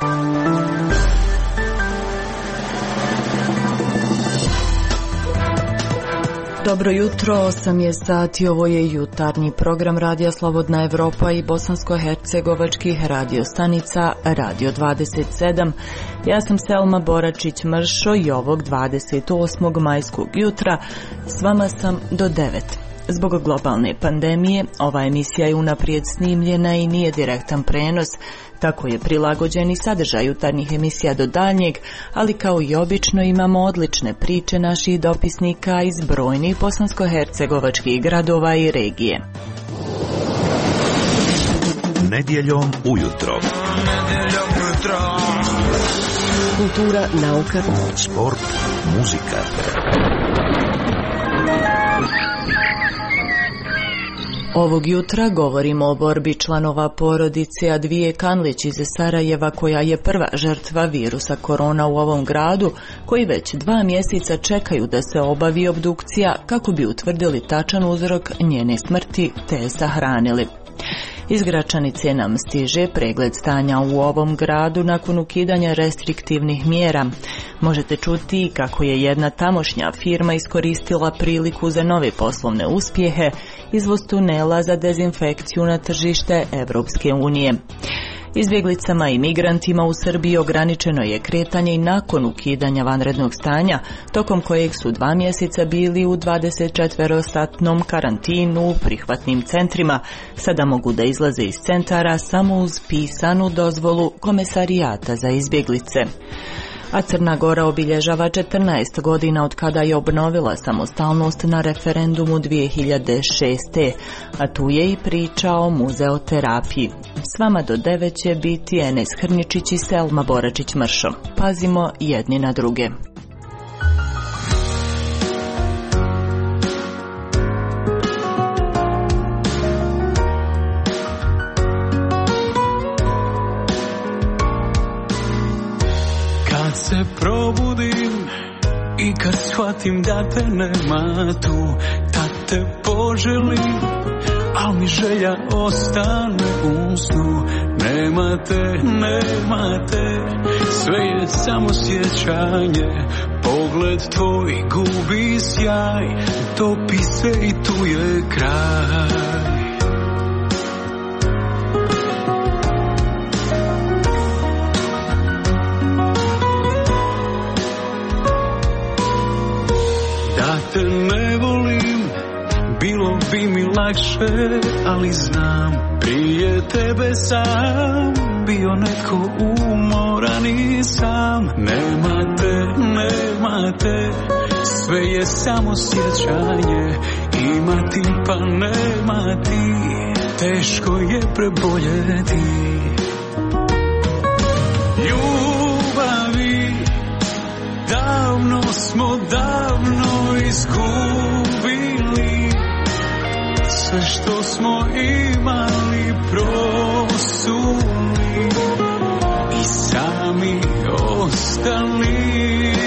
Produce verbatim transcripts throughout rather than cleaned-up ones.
Dobro jutro, osam je sati, ovo je jutarnji program Radija Slobodna Evropa i bosansko-hercegovačkih radio stanica Radio dvadeset sedam. Ja sam Selma Boračić-Mršo i ovog dvadeset osmog majskog jutra s vama sam do devet. Zbog globalne pandemije ova emisija je unaprijed snimljena i nije direktan prenos, tako je prilagođen i sadržaj jutarnjih emisija do daljnjeg, ali kao i obično imamo odlične priče naših dopisnika iz brojnih bosansko-hercegovačkih gradova i regije. Nedjeljom ujutro. Nedjeljom ujutro. Kultura, nauka, sport, muzika. Ovog jutra govorimo o borbi članova porodice Advije Kanlić iz Sarajeva, koja je prva žrtva virusa korona u ovom gradu, koji već dva mjeseca čekaju da se obavi obdukcija kako bi utvrdili tačan uzrok njene smrti te je sahranili. Iz Gračanice nam stiže pregled stanja u ovom gradu nakon ukidanja restriktivnih mjera. Možete čuti kako je jedna tamošnja firma iskoristila priliku za nove poslovne uspjehe, izvoz tunela za dezinfekciju na tržište Evropske unije. Izbjeglicama i migrantima u Srbiji ograničeno je kretanje i nakon ukidanja vanrednog stanja, tokom kojeg su dva mjeseca bili u dvadesetčetverosatnom karantinu u prihvatnim centrima. Sada mogu da izlaze iz centara samo uz pisanu dozvolu Komesarijata za izbjeglice. A Crna Gora obilježava četrnaest godina od kada je obnovila samostalnost na referendumu dvije hiljade šeste. A tu je i priča o muzeoterapiji. S vama do devet će biti Enes Hrničić i Selma Boračić-Mršo. Pazimo jedni na druge. Se probudim i kad shvatim da te nema tu, tad te poželim, al mi želja ostane u snu. Nema te, nema te, sve je samo sjećanje, pogled tvoj gubi sjaj, topi se i tu je kraj. Te ne volim, bilo bi mi lakše, ali znam, prije tebe sam bio netko umoran i sam. Nema te, nema te, sve je samo sjećanje, ima ti pa nema ti, teško je preboljeti. Ljubavi davno smo davno izgubili, sve što smo imali prosuli i sami ostali.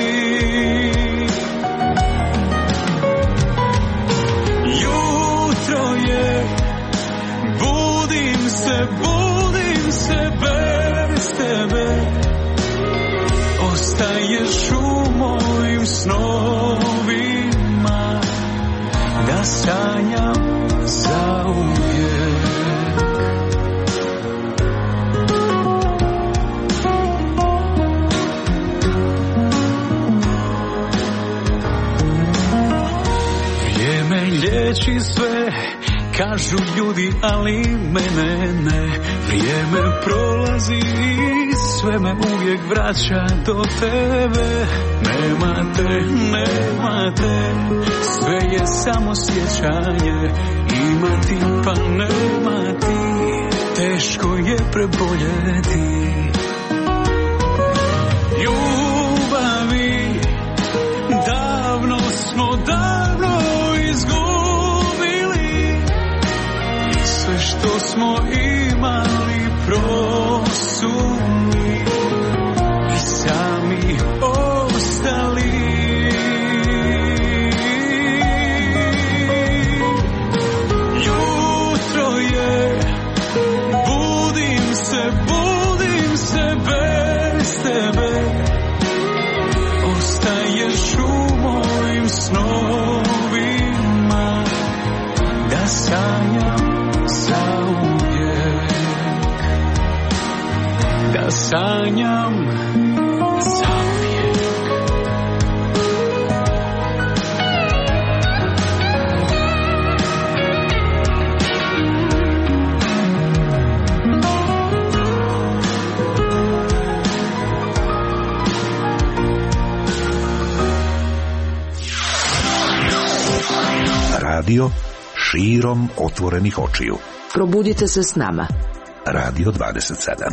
Jutro je, budim se, budim se bez tebe, ostaješ u mojim snovima, da sanjam zauvijek. Vrijeme liječi sve, kažu ljudi, ali mene ne. Vrijeme prolazi i sve me uvijek vraća do tebe. Nema te, nema te, sve je samo sjećanje, ima ti pa nema ti, teško je preboljeti. Ljubavi davno smo davno izgubili, sve što smo imali prosuli i sami ostali. Jutro je, budim se, budim se bez tebe, ostaješ u mojim snovima, da sanjam zauvijek, da sanjam zauvijek. Radio širom otvorenih očiju. Probudite se s nama. Radio dvadeset sedam.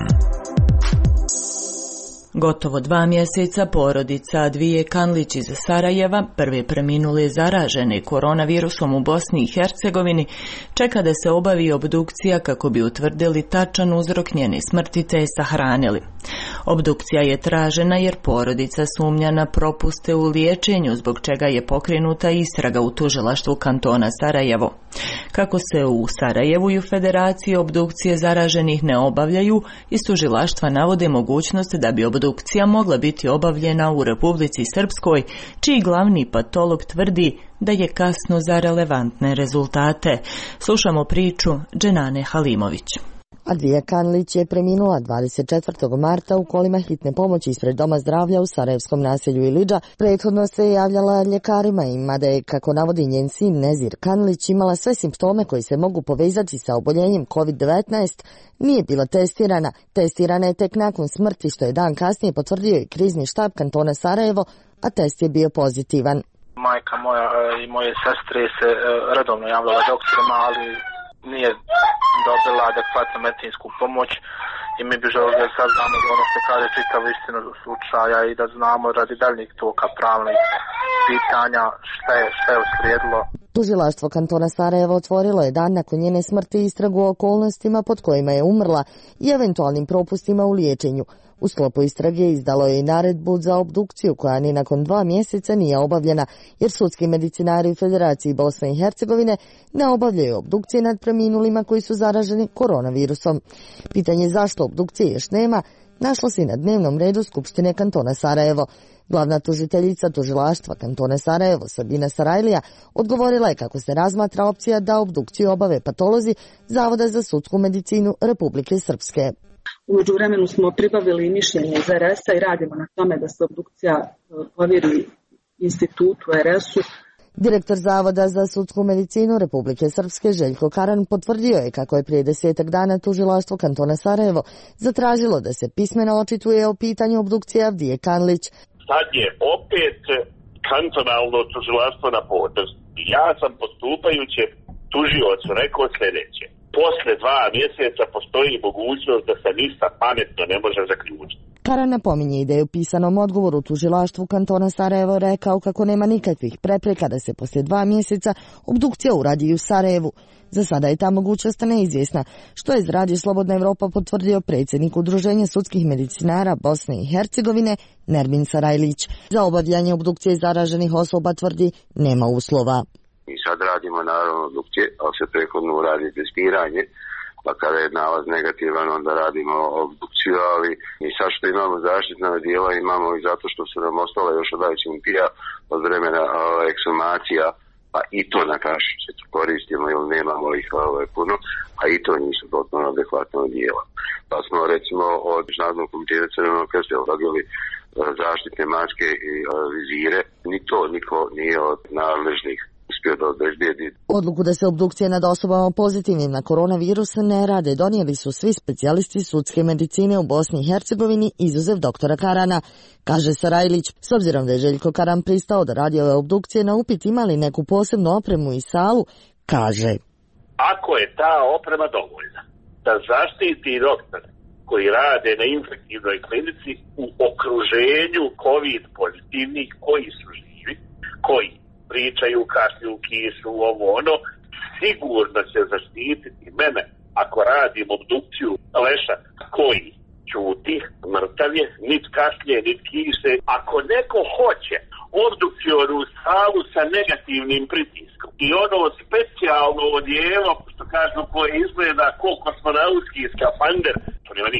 Gotovo dva mjeseca porodica Dvije Kanlić iz Sarajeva, prve preminule zaražene koronavirusom u Bosni i Hercegovini, čeka da se obavi obdukcija kako bi utvrdili tačan uzrok njene smrti te je sahranili. Obdukcija je tražena jer porodica sumnja na propuste u liječenju, zbog čega je pokrenuta istraga u tužilaštvu kantona Sarajevo. Kako se u Sarajevu i u Federaciji obdukcije zaraženih ne obavljaju, iz tužilaštva navode mogućnost da bi obdukcija mogla biti obavljena u Republici Srpskoj, čiji glavni patolog tvrdi da je kasno za relevantne rezultate. Slušamo priču Dženane Halimović. Advija Kanlić je preminula dvadeset četvrtog marta u kolima hitne pomoći ispred Doma zdravlja u sarajevskom naselju Ilidža. Prethodno se je javljala ljekarima i mada je, kako navodi njen sin Nezir Kanlić, imala sve simptome koji se mogu povezati sa oboljenjem kovid devetnaest, nije bila testirana. Testirana je tek nakon smrti, što je dan kasnije potvrdio i krizni štab kantona Sarajevo, a test je bio pozitivan. Majka moja i moje sestre se redovno javljala doktorima, ali nije dobila adekvatnu medicinsku pomoć i mi bi želeli da saznamo ono što kaže čitavu istinu slučaja i da znamo radi daljnjih toka pravnih pitanja šta je, šta je uslijedilo. Tužilaštvo kantona Sarajevo otvorilo je dan nakon njene smrti istragu o okolnostima pod kojima je umrla i eventualnim propustima u liječenju. U sklopu istrage izdalo je i naredbu za obdukciju koja ni nakon dva mjeseca nije obavljena, jer sudski medicinari u Federaciji Bosne i Hercegovine ne obavljaju obdukcije nad preminulima koji su zaraženi koronavirusom. Pitanje zašto obdukcije još nema našlo se i na dnevnom redu Skupštine kantona Sarajevo. Glavna tužiteljica tužilaštva kantona Sarajevo, Sabina Sarajlija, odgovorila je kako se razmatra opcija da obdukciju obave patolozi Zavoda za sudsku medicinu Republike Srpske. U međuvremenu smo pribavili mišljenje iz er es a i radimo na tome da se obdukcija povjeri institutu er es u. Direktor Zavoda za sudsku medicinu Republike Srpske Željko Karan potvrdio je kako je prije desetak dana tužilaštvo kantona Sarajevo zatražilo da se pismeno očituje o pitanju obdukcije Avdije Kanlić. Sad je opet kantonalno tužilaštvo na potez. Ja sam postupajući tužiocu rekao sljedeće. Posle dva mjeseca postoji mogućnost da se ništa pametno ne može zaključiti. Karan napominje i da je u pisanom odgovoru tužilaštvu kantona Sarajevo rekao kako nema nikakvih prepreka da se poslije dva mjeseca obdukcija uradi u Sarajevu. Za sada je ta mogućnost neizvjesna, što je iz Radio Slobodna Evropa potvrdio predsjednik Udruženja sudskih medicinara Bosne i Hercegovine Nermin Sarajlić. Za obavljanje obdukcije zaraženih osoba tvrdi nema uslova. Mi sad radimo naravno obdukcije, ali se prethodno uradi testiranje, pa kada je nalaz negativan onda radimo obdukciju, ali i sad što imamo zaštitna odijela imamo i zato što su nam ostale još od ajčintija od vremena eksumacija, pa i to na kašice koristimo jer nemamo ih ovaj, puno, a i to nisu potpuno adekvatno odijela. Pa smo recimo od Međunarodnog komiteta Crvenog krsta dobili zaštitne maske i vizire, ni to niko nije od nadležnih uspio da obezbijedi. Odluku da se obdukcije nad osobama pozitivnim na koronavirus ne rade donijeli su svi specijalisti sudske medicine u Bosni i Hercegovini, izuzev doktora Karana, kaže Sarajlić. S obzirom da je Željko Karan pristao da radi ove obdukcije, na upit ima li neku posebnu opremu i salu, kaže: ako je ta oprema dovoljna da zaštiti doktore koji rade na infektivnoj klinici u okruženju COVID pozitivnih koji su živi, koji pričaju, kašlju, kišu, ovo ono, sigurno će zaštititi mene ako radim obdukciju leša koji ćuti, mrtav je, nit kašlje, nit kiše. Ako neko hoće obdukcionu salu sa negativnim pritiskom i ono specijalno odijelo, što kažu, koje izgleda ko kosmonauski skafander, to nema niko.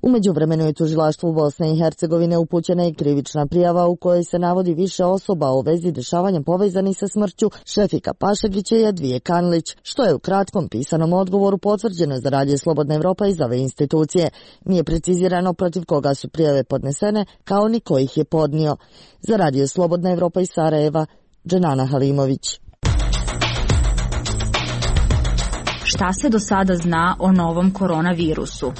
U međuvremenu je tužilaštvu Bosne i Hercegovine upućena i krivična prijava u kojoj se navodi više osoba u vezi dešavanja povezanih sa smrću Šefika Pašagića i Advije Kanlić, što je u kratkom pisanom odgovoru potvrđeno za Radio Slobodna Evropa iz ove institucije. Nije precizirano protiv koga su prijave podnesene, kao ni ko ih je podnio. Za Radio Slobodna Evropa iz Sarajeva, Dženana Halimović. Šta se do sada zna o novom koronavirusu?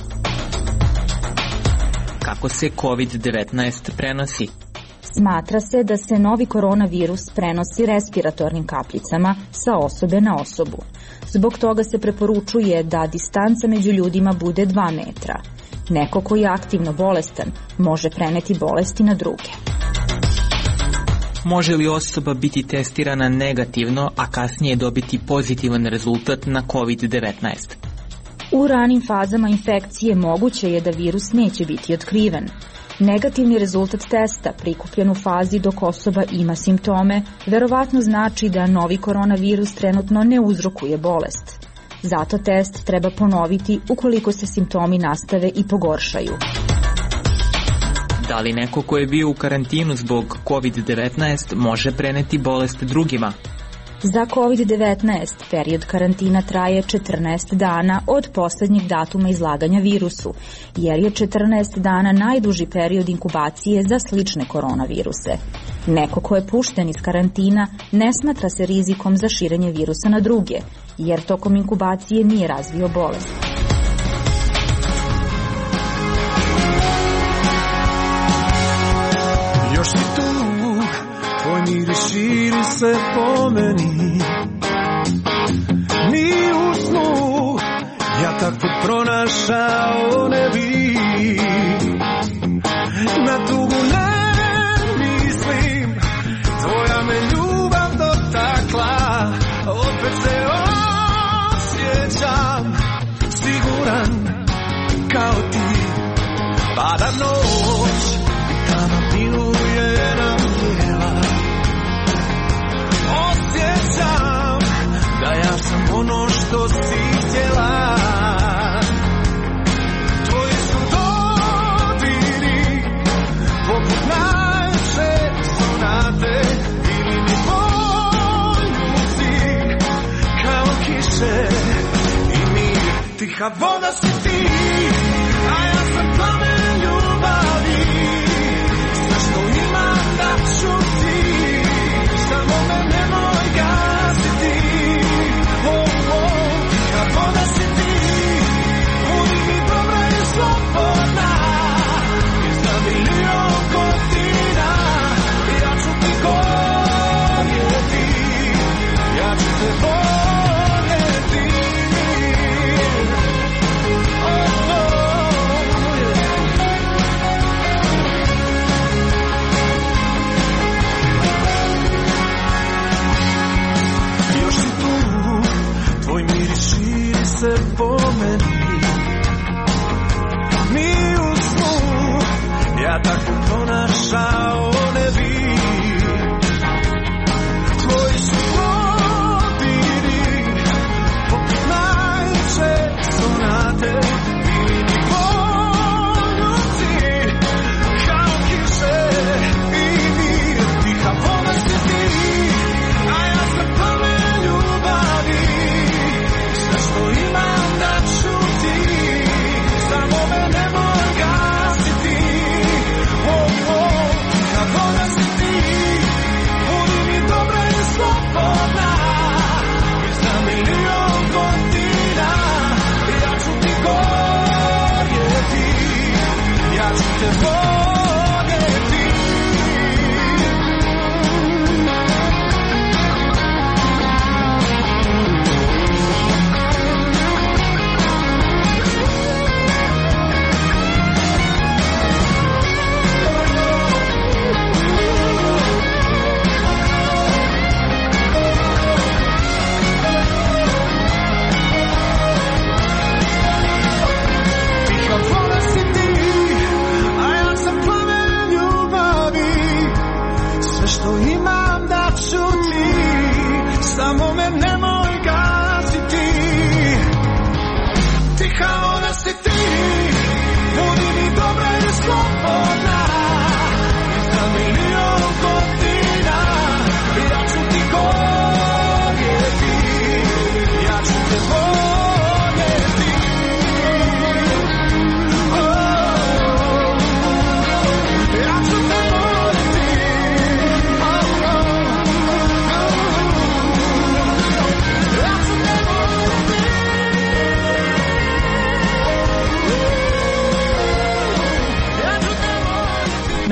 Kako se kovid devetnaest prenosi? Smatra se da se novi koronavirus prenosi respiratornim kapljicama sa osobe na osobu. Zbog toga se preporučuje da distanca među ljudima bude dva metra. Neko ko je aktivno bolestan može preneti bolesti na druge. Može li osoba biti testirana negativno, a kasnije dobiti pozitivan rezultat na kovid devetnaest? U ranim fazama infekcije moguće je da virus neće biti otkriven. Negativni rezultat testa prikupljen u fazi dok osoba ima simptome verovatno znači da novi koronavirus trenutno ne uzrokuje bolest. Zato test treba ponoviti ukoliko se simptomi nastave i pogoršaju. Da li neko ko je bio u karantinu zbog kovid devetnaest može preneti bolest drugima? Za kovid devetnaest period karantina traje četrnaest dana od poslednjeg datuma izlaganja virusu, jer je četrnaest dana najduži period inkubacije za slične koronaviruse. Neko ko je pušten iz karantina ne smatra se rizikom za širenje virusa na druge, jer tokom inkubacije nije razvio bolest. Još si tu, tvoj miris širi se po meni. Ni u snu ja tako pronašao ne bi. Na tugu ne mislim, tvoja me ljubav dotakla. Opet se osjećam siguran kao ti. Pada noć, tamo piluje nam tijela. Osjećam da ja sam ono što si htjela. Tvoji su dodiri poput najče sonate. Ili mi poljuci kao kiše i mir. Tiha voda si ti, a ja sam plamen ljubavi. Sve što imam da ću ti, samo me nemoj gasiti. Oh, oh, tiha voda si ti, budi mi dobra i slobodna. I za milion godina ja ću ti govoriti, ja ću te voljeti. Oh, oh.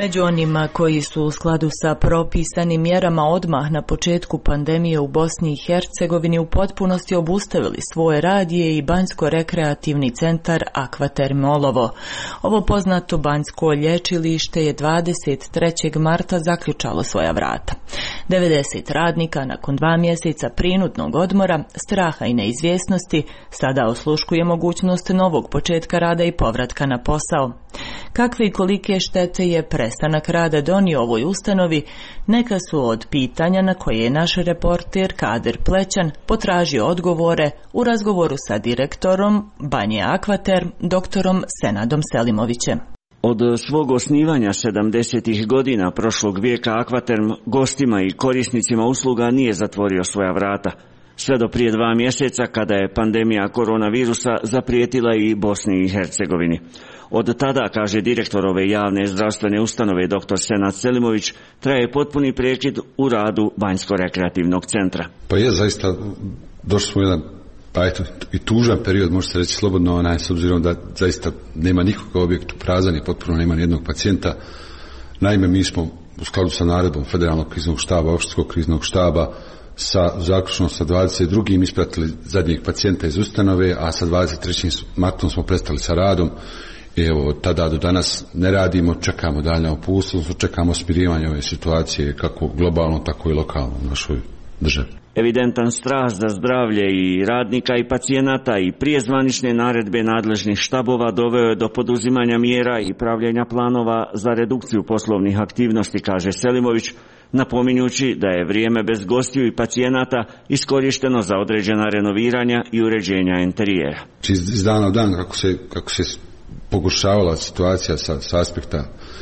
Među onima koji su u skladu sa propisanim mjerama odmah na početku pandemije u Bosni i Hercegovini u potpunosti obustavili svoj rad je i Banjsko-rekreativni centar Akvaterm Olovo. Ovo poznato banjsko lječilište je dvadeset trećeg marta zaključalo svoja vrata. devedeset radnika nakon dva mjeseca prinudnog odmora, straha i neizvjesnosti sada osluškuje mogućnost novog početka rada i povratka na posao. Kakve i kolike štete je prestanak rada donio ovoj ustanovi, neka su od pitanja na koje je naš reporter Kader Plećan potražio odgovore u razgovoru sa direktorom Banje Akvaterm, doktorom Senadom Selimovićem. Od svog osnivanja sedamdesetih godina prošlog vijeka Akvaterm gostima i korisnicima usluga nije zatvorio svoja vrata. Sve do prije dva mjeseca kada je pandemija koronavirusa zaprijetila i Bosni i Hercegovini. Od tada, kaže direktor ove javne zdravstvene ustanove doktor Senad Selimović, traje potpuni prekid u radu Banjsko-rekreativnog centra. Pa je zaista, došli smo u jedan pa eto, i tužan period, može se reći slobodno, onaj, s obzirom da zaista nema nikoga objektu, prazan je potpuno, nema nijednog pacijenta. Naime, mi smo u skladu sa naredbom Federalnog kriznog štaba, Opštinskog kriznog štaba, sa zaključno sa dvadeset drugim ispratili zadnjeg pacijenta iz ustanove, a sa dvadeset trećim martom smo prestali sa radom. I evo, od tada do danas ne radimo, čekamo daljnja uputstva, čekamo smirivanje ove situacije kako globalno, tako i lokalno u našoj državi. Evidentan strah za zdravlje i radnika i pacijenata i prije zvanične naredbe nadležnih štabova doveo je do poduzimanja mjera i pravljenja planova za redukciju poslovnih aktivnosti, kaže Selimović, napominjući da je vrijeme bez gostiju i pacijenata iskorišteno za određena renoviranja i uređenja interijera. Iz dana u dan kako se, kako se pogoršavala situacija sa, sa aspekta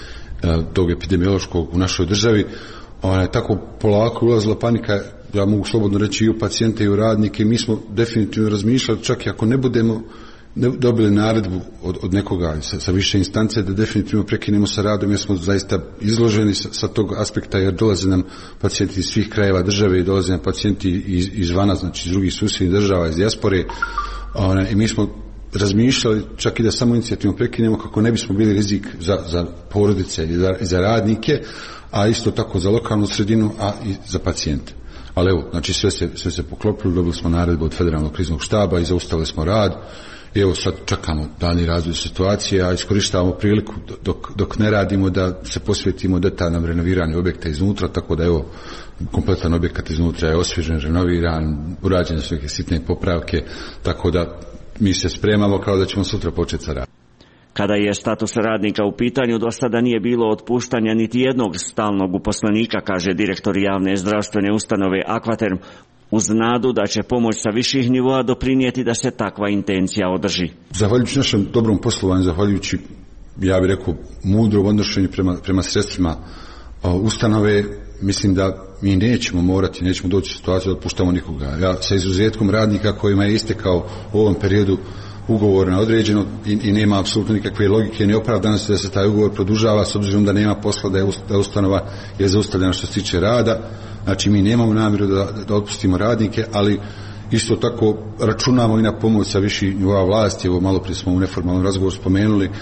uh, tog epidemiološkog u našoj državi, ona je tako polako ulazila panika, ja mogu slobodno reći, i u pacijente i u radnike. Mi smo definitivno razmišljali, čak i ako ne budemo ne dobili naredbu od, od nekoga sa, sa više instance, da definitivno prekinemo sa radom, jer smo zaista izloženi sa, sa tog aspekta, jer dolaze nam pacijenti iz svih krajeva države i dolaze nam pacijenti iz, izvana, znači iz drugih susjednih država, iz dijaspore. Ona, i mi smo razmišljali čak i da samo inicijativno prekinemo kako ne bismo bili rizik za, za porodice i za, i za radnike, a isto tako za lokalnu sredinu, a i za pacijente. Ali evo, znači sve se, sve se poklopilo, dobili smo naredbu od Federalnog kriznog štaba i zaustavili smo rad. I evo sad čekamo daljnji razvoj situacije, a iskorištavamo priliku dok, dok ne radimo da se posvetimo detaljnom renoviranju objekta iznutra, tako da evo, kompletan objekat iznutra je osvježen, renoviran, urađene su neke sitne popravke, tako da mi se spremamo kao da ćemo sutra početi sa radom. Kada je status radnika u pitanju, do sada nije bilo otpuštanja niti jednog stalnog uposlenika, kaže direktor javne zdravstvene ustanove Akvaterm, uz nadu da će pomoć sa viših nivoa doprinijeti da se takva intencija održi. Zahvaljujući našem dobrom poslovanju, zahvaljujući, ja bih rekao, mudrom odnošenju prema, prema sredstvima ustanove, mislim da mi nećemo morati, nećemo doći u situaciju da otpuštamo nikoga. Ja sa izuzetkom radnika kojima je istekao u ovom periodu ugovor na određeno i, i nema apsolutno nikakve logike ni opravdanosti da se taj ugovor produžava s obzirom da nema posla, da je da ustanova je zaustavljena što se tiče rada. Znači mi nemamo namjeru da, da otpustimo radnike, ali isto tako računamo i na pomoć sa viših nivoa vlasti. Evo malo prije smo u neformalnom razgovoru spomenuli, e,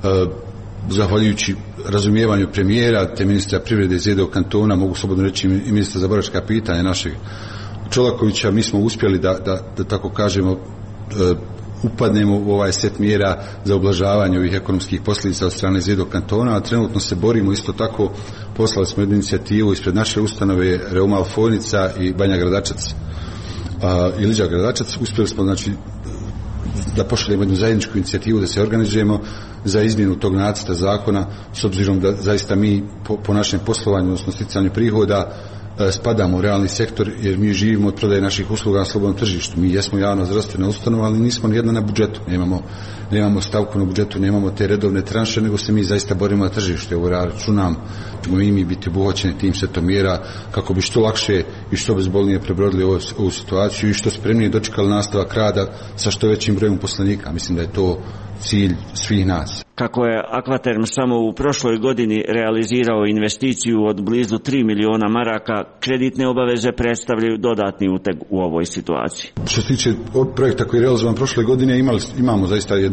zahvaljujući razumijevanju premijera, te ministra privrede iz jednog kantona, mogu slobodno reći i ministra za boračka pitanja našeg Čolakovića, mi smo uspjeli da, da, da tako kažemo, e, upadnemo u ovaj set mjera za ublažavanje ovih ekonomskih posljedica od strane Zjedog kantona, a trenutno se borimo isto tako, poslali smo jednu inicijativu ispred naše ustanove Reuma Fojnica i Banja Gradačac a, i Liđa Gradačac. Uspjeli smo znači da pošaljemo jednu zajedničku inicijativu da se organizujemo za izmjenu tog nacrta zakona, s obzirom da zaista mi po, po našem poslovanju, odnosno sticanju prihoda, spadamo u realni sektor, jer mi živimo od prodaje naših usluga na slobodnom tržištu. Mi jesmo javna zdravstvena ustanova, ali nismo nijedna na budžetu. Nemamo, nemamo stavku na budžetu, nemamo te redovne tranše, nego se mi zaista borimo na tržištu. Evo ja računam, ćemo i mi biti obuhvaćeni tim setom mjera kako bi što lakše i što bezbolnije prebrodili ovu, ovu situaciju i što spremnije dočekali nastavak rada sa što većim brojem uposlenika. Mislim da je to cilj svih nas. Kako je Akvaterm samo u prošloj godini realizirao investiciju od blizu tri miliona maraka, kreditne obaveze predstavljaju dodatni uteg u ovoj situaciji. Što se tiče projekta koji je realizovan prošle godine, imali, imamo zaista jednu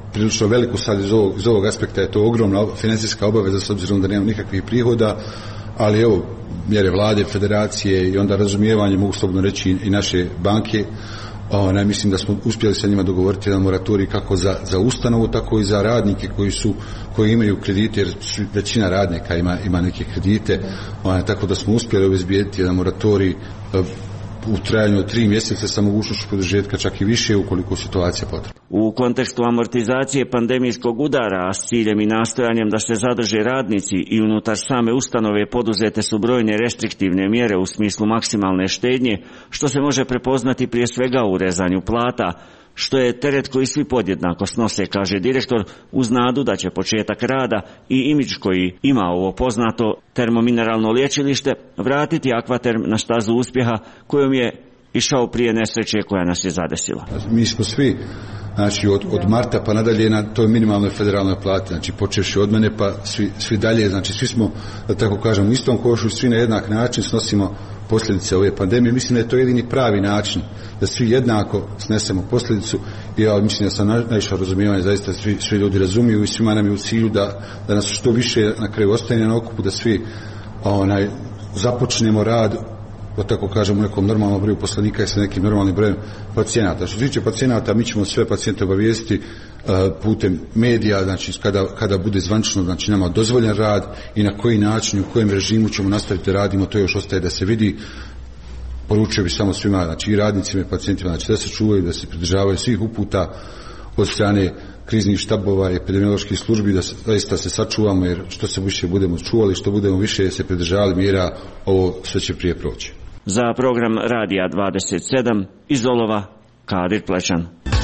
prilično veliku sad iz ovog, iz ovog aspekta je to ogromna financijska obaveza s obzirom da nemamo nikakvih prihoda, ali evo mjere vlade, federacije i onda razumijevanje, mogu slobodno reći i naše banke. Ona, mislim da smo uspjeli sa njima dogovoriti jedan moratorij kako za, za ustanovu, tako i za radnike koji su koji imaju kredite, jer većina radnika ima, ima neke kredite, ona, tako da smo uspjeli obezbijediti jedan moratorij u trajanju od tri mjeseca sa mogućnošću produžetka čak i više ukoliko situacija potrebna. U kontekstu amortizacije pandemijskog udara, a s ciljem i nastojanjem da se zadrže radnici i unutar same ustanove poduzete su brojne restriktivne mjere u smislu maksimalne štednje, što se može prepoznati prije svega u rezanju plata, što je teret koji svi podjednako snose, kaže direktor, uz nadu da će početak rada i imidž koji ima ovo poznato termomineralno liječilište vratiti Akvaterm na stazu uspjeha kojom je išao prije nesreće koja nas je zadesila. Mi smo svi, znači od, od marta pa nadalje na toj minimalnoj federalnoj plati, znači počevši od mene pa svi, svi dalje, znači svi smo, da tako kažem, u istom košu, svi na jednak način snosimo posljedice ove pandemije. Mislim da je to jedini pravi način da svi jednako snesemo posljedicu i ja mislim da sam naišao razumijevanje, zaista svi, svi ljudi razumiju i svima nam je u cilju da, da nas što više na kraju ostane na okupu, da svi onaj, započnemo rad, da tako kažem, u nekom normalnom broju poslanika i sa nekim normalnim brojem pacijenata. Što se tiče pacijenata, mi ćemo sve pacijente obavijestiti uh, putem medija, znači kada, kada bude zvančno, znači nama dozvoljen rad i na koji način, u kojem režimu ćemo nastaviti radimo, to još ostaje da se vidi. Poručio bi samo svima, znači i radnicima i pacijentima, znači da se čuvaju, da se pridržavaju svih uputa od strane kriznih štabova i epidemioloških službi, da zaista se sačuvamo, jer što se više budemo čuvali, što budemo više se pridržavali mjera, ovo sve će prije proći. Za program Radija dvadeset sedam iz Olova, Kadir Plečan.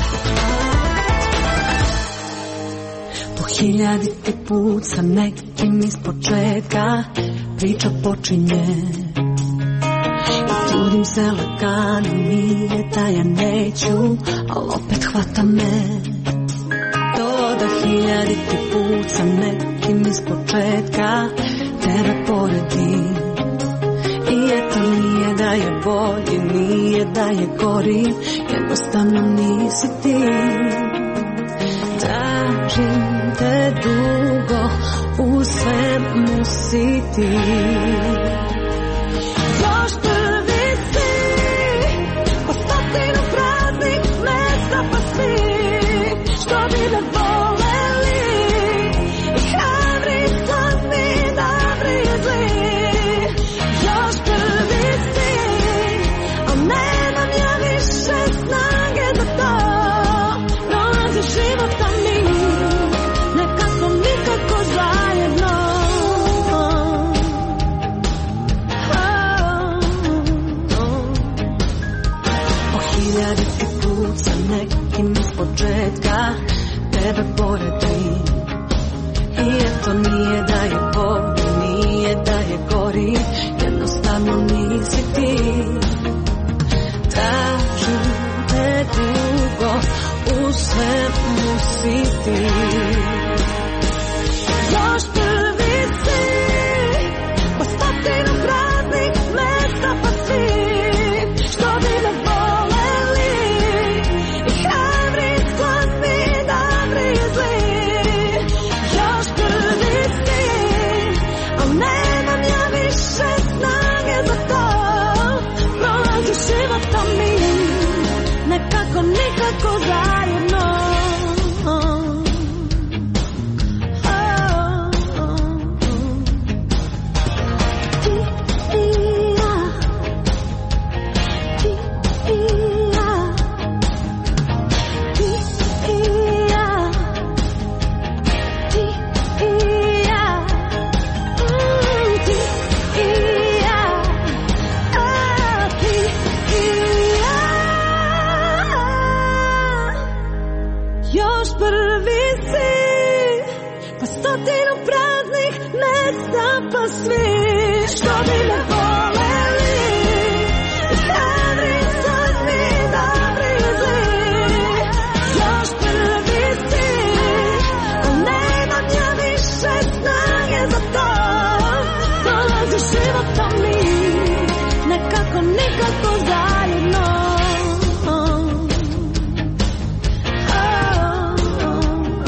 Po hiljaditi put sa nekim iz početka priča počinje i trudim se lagano, nije da ja neću, ali opet hvata me to da hiljaditi put sa nekim iz početka tebe poredim. I eto nije da je bolje, nije da je gori, jednostavno nisi ti. Tražim te dugo, u svemu si ti. Još prvi si, po stotinu praznih mesta pa svi, što bi me voleli, i hrabri, slatni, dobri i zli. Još prvi si, al nemam ja više snage za to. Prolazi života mi, nekako nikako zajedno. Po hiljaditi put sa nekim iz početka tebe poredim. I eto nije da je bolje, nije da je gori, jednostavno nisi ti. Tražim te dugo, u svemu si ti. Još prvi si, po stotinu praznih mesta pa svi, što bi me voleli, i hrabri, slatni, dobri i zli. Još prvi si, al nemam ja više snage za to. Prolazi života mi, nekako nikako zajedno. Još prvi si, pa stotinu praznih mesta pa svi, što bi me voleli, i hrabri, slatni, dobri i zli. Još prvi si, al nemam ja više snage za to. Dolazi života mi, nekako nikako zajedno.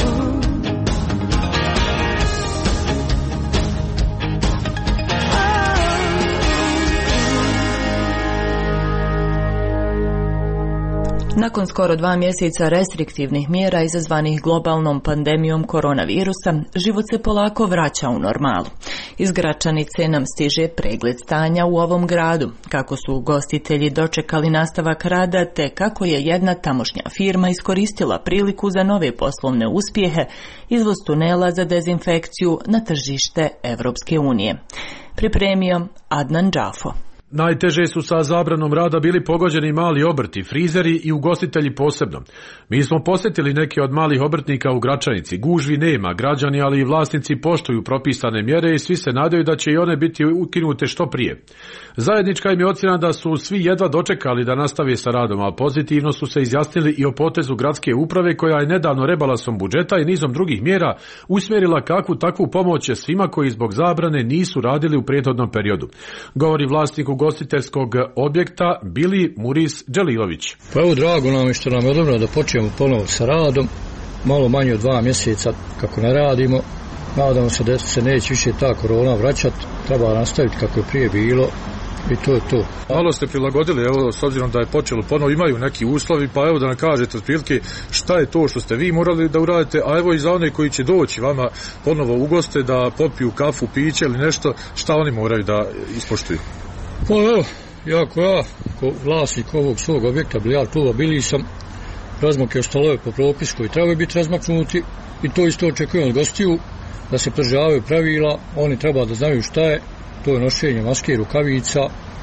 Nakon skoro dva mjeseca restriktivnih mjera izazvanih globalnom pandemijom koronavirusa, život se polako vraća u normalu. Iz Gračanice nam stiže pregled stanja u ovom gradu, kako su ugostitelji dočekali nastavak rada te kako je jedna tamošnja firma iskoristila priliku za nove poslovne uspjehe, izvoz tunela za dezinfekciju na tržište Evropske unije. Pripremio Adnan Džafo. Najteže su sa zabranom rada bili pogođeni mali obrti, frizeri i ugostitelji posebno. Mi smo posjetili neke od malih obrtnika u Gračanici. Gužvi nema, građani ali i vlasnici poštuju propisane mjere i svi se nadaju da će i one biti ukinute što prije. Zajednička im je ocjena da su svi jedva dočekali da nastave sa radom, a pozitivno su se izjasnili i o potezu gradske uprave koja je nedavno rebalansom budžeta i nizom drugih mjera usmjerila kakvu takvu pomoć svima koji zbog zabrane nisu radili u prethodnom periodu. Govori vlasnik ugostiteljskog objekta Bili Muris Dželilović. Pa evo, drago nam je što nam je odobro da počnemo ponovo sa radom, malo manje od dva mjeseca kako ne radimo. Nadamo se da se neće više ta korona vraćati, treba nastaviti kako je prije bilo i to je to. Malo ste prilagodili, evo, s obzirom da je počelo ponovo, imaju neki uslovi, pa evo da nam kažete otprilike šta je to što ste vi morali da uradite, a evo i za one koji će doći vama ponovo u goste da popiju kafu, piće ili nešto, šta oni moraju da ispoštuju? Pa evo, ja ko ja, ko vlasnik ovog svog objekta, bilijard kluba Bili, sam razmakio stolove po propisu koji trebaju biti razmaknuti i to isto očekujem od gostiju, da se pridržavaju pravila, oni treba da znaju šta je, to je nošenje maske, rukavica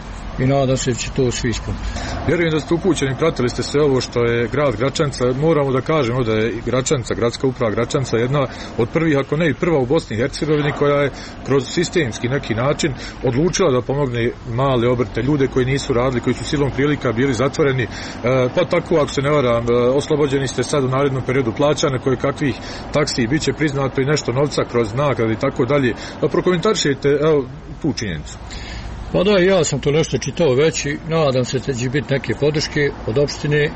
i nadam se da će to svi ispuniti. Vjerujem da ste upućeni, pratili ste sve ovo što je grad Gračanica. Moramo da kažemo da je Gračanica, gradska uprava Gračanica, jedna od prvih, ako ne i prva u Bosni i Hercegovini koja je kroz sistemski neki način odlučila da pomogne male obrte, ljude koji nisu radili, koji su silom prilika bili zatvoreni. Pa tako, ako se ne varam, oslobođeni ste sad u narednom periodu plaćane koje kakvih taksi, bit će priznato i nešto novca kroz nagrade i tako dalje. Pa prokomentarišite, evo, tu činjenicu. Pa da, ja sam to nešto čitao već i nadam se da će biti neke podrške od opštine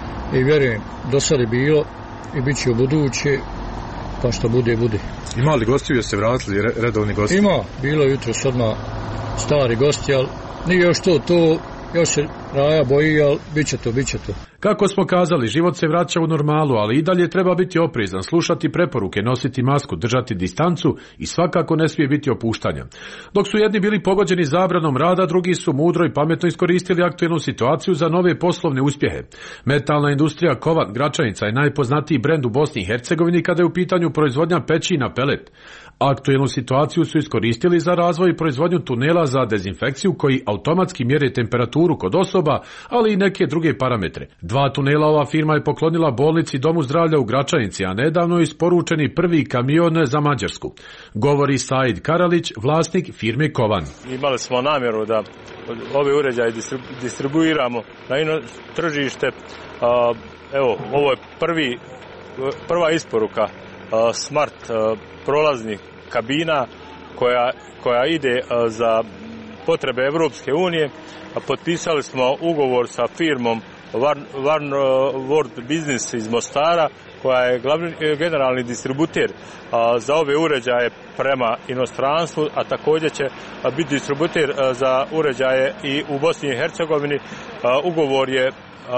i vjerujem, do sad je bilo i bit će u buduće, pa što bude, bude. Ima li gostiju, se vratili redovni gosti? Ima, bilo je jutros odmah stari gosti, ali nije još to, to još se Raja boji, ali bit će to, bit će to. Kako smo kazali, život se vraća u normalu, ali i dalje treba biti oprezan, slušati preporuke, nositi masku, držati distancu i svakako ne smije biti opuštanja. Dok su jedni bili pogođeni zabranom rada, drugi su mudro i pametno iskoristili aktuelnu situaciju za nove poslovne uspjehe. Metalna industrija Kovan Gračanica je najpoznatiji brend u Bosni i Hercegovini kada je u pitanju proizvodnja peći na pelet. Aktuelnu situaciju su iskoristili za razvoj i proizvodnju tunela za dezinfekciju koji automatski mjere temperaturu kod osoba, ali i neke druge parametre. Dva tunela ova firma je poklonila bolnici Domu zdravlja u Gračanici, a nedavno je isporučeni prvi kamion za Mađarsku. Govori Said Karalić, vlasnik firme Kovan. Imali smo namjeru da ove uređaje distribuiramo na ino tržište. Evo, ovo je prvi, prva isporuka smart prolaznih kabina koja, koja ide za potrebe Evropske unije. Potpisali smo ugovor sa firmom One World Business iz Mostara, koja je glavni generalni distributer za ove uređaje prema inostranstvu, a također će biti distributer za uređaje i u Bosni i Hercegovini. Ugovor je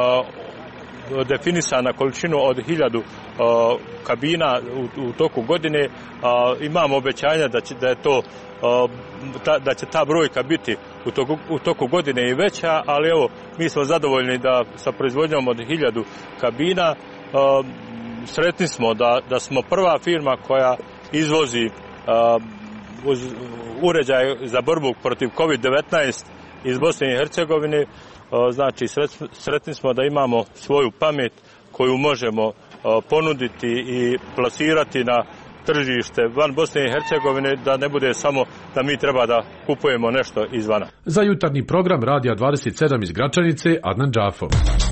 definisan na količinu od hiljadu kabina u, u toku godine. Imamo obećanja da će, da je to Ta, da će ta brojka biti u toku, u toku godine i veća, ali evo, mi smo zadovoljni da sa proizvodnjom od hiljadu kabina uh, sretni smo da, da smo prva firma koja izvozi uh, uz uređaj za borbu protiv kovid devetnaest iz Bosne i Hercegovine. Uh, znači, sret, sretni smo da imamo svoju pamet koju možemo uh, ponuditi i plasirati na tržište van Bosne i Hercegovine, da ne bude samo da mi treba da kupujemo nešto izvana. Za jutarnji program Radija dvadeset sedam iz Gračanice, Adnan Džafo.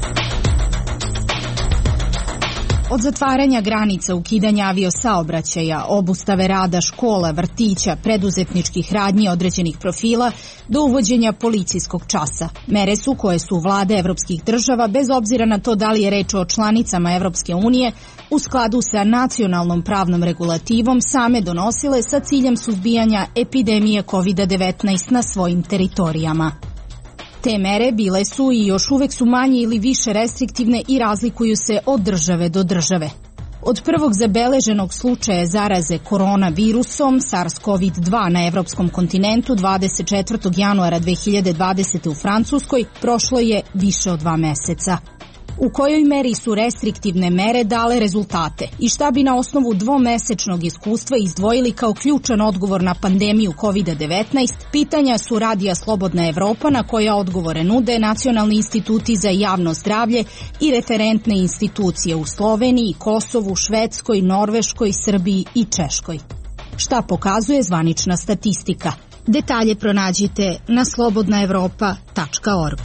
Od zatvaranja granica, ukidanja aviosaobraćaja, obustave rada škola, vrtića, preduzetničkih radnji određenih profila, do uvođenja policijskog časa. Mere su koje su vlade evropskih država, bez obzira na to da li je reč o članicama Evropske unije, u skladu sa nacionalnom pravnom regulativom same donosile sa ciljem suzbijanja epidemije kovid devetnaest na svojim teritorijama. Te mere bile su i još uvek su manje ili više restriktivne i razlikuju se od države do države. Od prvog zabeleženog slučaja zaraze koronavirusom SARS-CoV dva na evropskom kontinentu dvadeset četvrtog januara dve hiljade dvadesete. u Francuskoj prošlo je više od dva meseca. U kojoj meri su restriktivne mere dale rezultate i šta bi na osnovu dvomesečnog iskustva izdvojili kao ključan odgovor na pandemiju kovid devetnaest, pitanja su Radija Slobodna Evropa na koja odgovore nude nacionalni instituti za javno zdravlje i referentne institucije u Sloveniji, Kosovu, Švedskoj, Norveškoj, Srbiji i Češkoj. Šta pokazuje zvanična statistika? Detalje pronađite na slobodna evropa tačka org.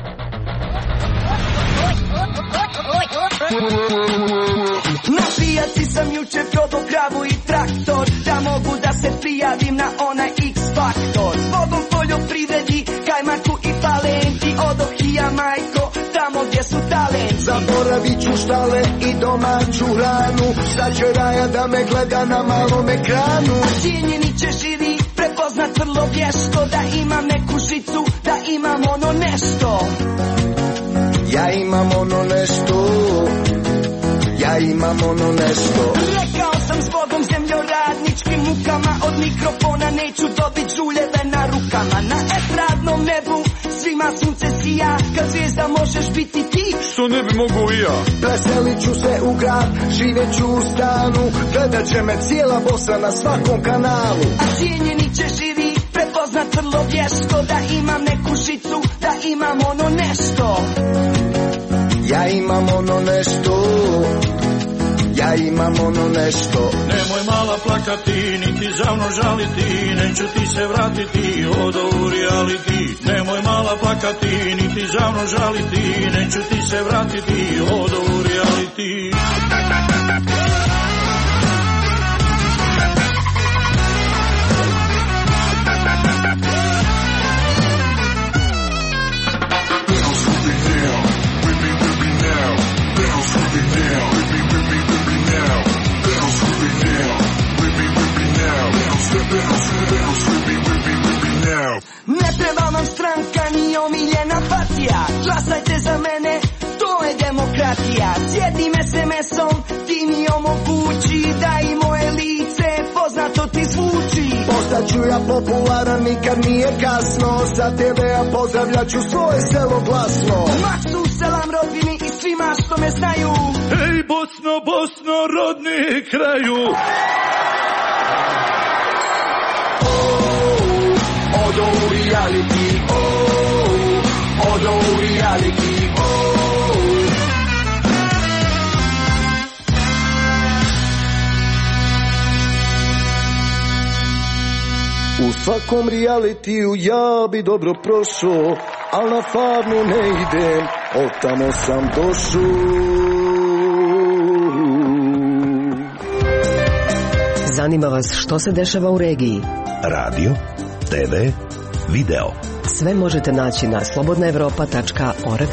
Na pijaci sam juče probao kravu i traktor, da mogu da se prijavim na onaj X-faktor. Zbogom poljoprivredi, kajmaku i palenti, odohija majko, tamo gdje su talenti. Zaboravit ću štale i domaću hranu, sad će Raja da me gleda na malom ekranu. A cijenjeni će živi prepoznat vrlo vješto, da imam neku žicu, da imam ono nešto. Ja imam ono nešto, ja imam ono nešto. Rekao sam zbogom zemljoradničkim mukama, od mikrofona neću dobit žuljeve na rukama. Na estradnom nebu svima sunce sija, kad zvijezda možeš biti ti. Što ne bi mogu i ja? Preselit ću se u grad, živjet ću u stanu, gledat će me cijela Bosna na svakom kanalu. A cijenjeni će živi prepoznat vrlo vješto, da imam neku žicu, da imam ono nešto. Ja imam ono nešto, ja imam ono nešto. Nemoj mala plakati, niti žavno žaliti, neću ti se vratiti, odo u reality. Nemoj mala plakati, niti žavno žaliti, neću ti se vratiti, odo u reality. Ne treba vam stranka ni omiljena partija, glasajte za mene, to je demokratija. S jednim es em esom ti mi omogući da i moje lice poznato ti zvuči. Postaću ja popularan, nikad nije kasno, sa te vea pozdravljat ću svoje selo glasno. Maksu, selam rodbini i svima što me znaju. Ej Bosno, Bosno, rodni kraju. Odo u reality, oh, odo u reality, oh. U svakom realitiju ja bi dobro prošao, al na farmu ne idem, od tamo sam došao. Zanima vas što se dešava u regiji? Radio, te ve, video. Sve možete naći na slobodna evropa tačka org.